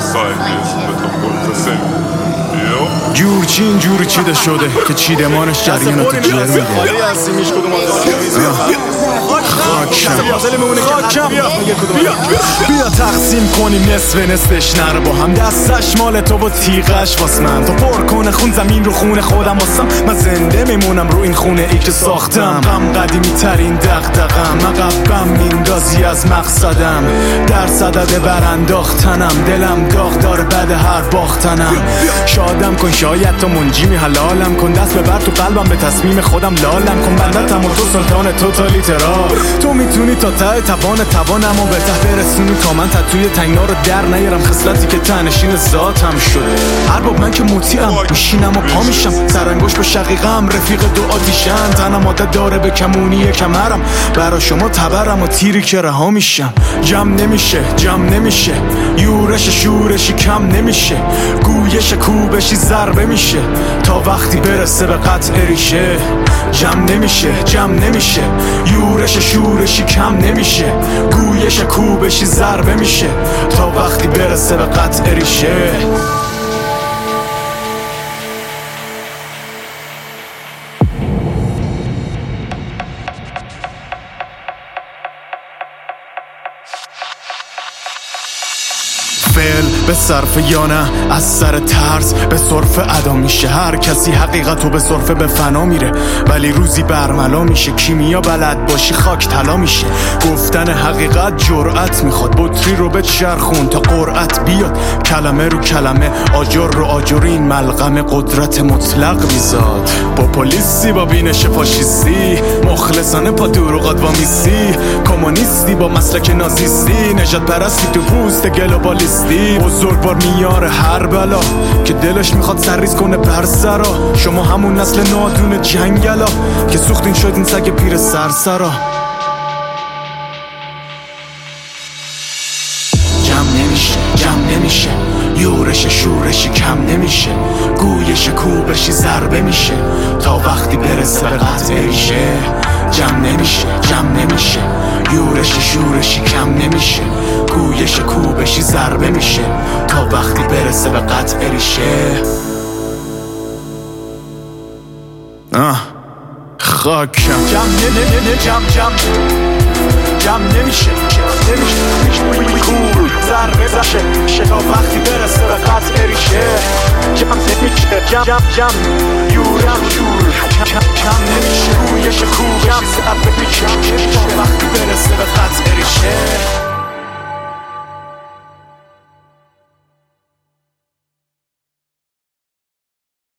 جورچین جوری چیده شده که چیدمانش جریان تو جر میده. بیا تقسیم کنیم نصفش نره با هم، دستش مال تو و تیغش واس من. تو پر کنه خون زمین رو خون خودم واسم، من زنده میمونم رو این خونه ای که ساختم. غم قدیمی ترین دغدغم، عقبم میندازی از مقصدم. در صدد برانداختنم، دلم داغ داره بعد هر باختنم. شادم کن شاید تو منجیمی، حلالم کن دست ببر تو قلبم، به تصمیم خودم لالم کن. بندتم و تو سلطان توتالیترا، تو میتونی تا ته توانم و به ته برسونی تا من توی تنگنا رو در نیارم. خصلتی که تنشین ذاتم شده، هر باب من که مطیعم میشینم و پا میشم. سرانگوش به شقیقم رفیق دو آتیشن، تنم عادت داره به کمونی کمرم. برا شما تبرم و تیری که رها میشم. جمع نمیشه یورش شورشی کم نمیشه. گویش کوبشی ضربه میشه تا وقتی برسه به قطع ریشه. جمع نمیشه یورش شورشی کم نمیشه. گویش کوبشی ضربه میشه تا وقتی برسه به قطع ریشه. فعل به صرف یا نه از سر ترس به صرف ادا میشه. هر کسی حقیقتو به صرف به فنا میره، ولی روزی برملا میشه. کیمیا بلد باشی خاک طلا میشه. گفتن حقیقت جرأت میخواد، بطری رو به چرخون تا قرأت بیاد. کلمه رو کلمه، آجر رو آجرین، ملغم قدرت مطلق بیزاد. با پلیسی با بینش فاشیستی، مخلصانه پا دروغات وامیسی. کمونیستی با مسلک نازیستی، نجات پرستی تو پوست گلوبالیستی. بزرگوار میاره هر بلا که دلش میخواد سرریز کنه بر سرا. شما همون نسل نادون جنگلا که سوختین شد این سگ پیر سرسرا. جمع نمیشه یورش شورشی کم نمیشه. گویش کوبشی ضربه میشه تا وقتی برسه به قطع ریشه. جمع نمیشه یورش شورشی کم نمیشه. گویش کوبشی ضربه میشه تا وقتی برسه به قطع ریشه. خاکم جمع نمیشه کور ضربه میشه تا وقتی برسه به قطع ریشه. جمع یورم کم نمیشه. گویش کوبشی ضربه میشه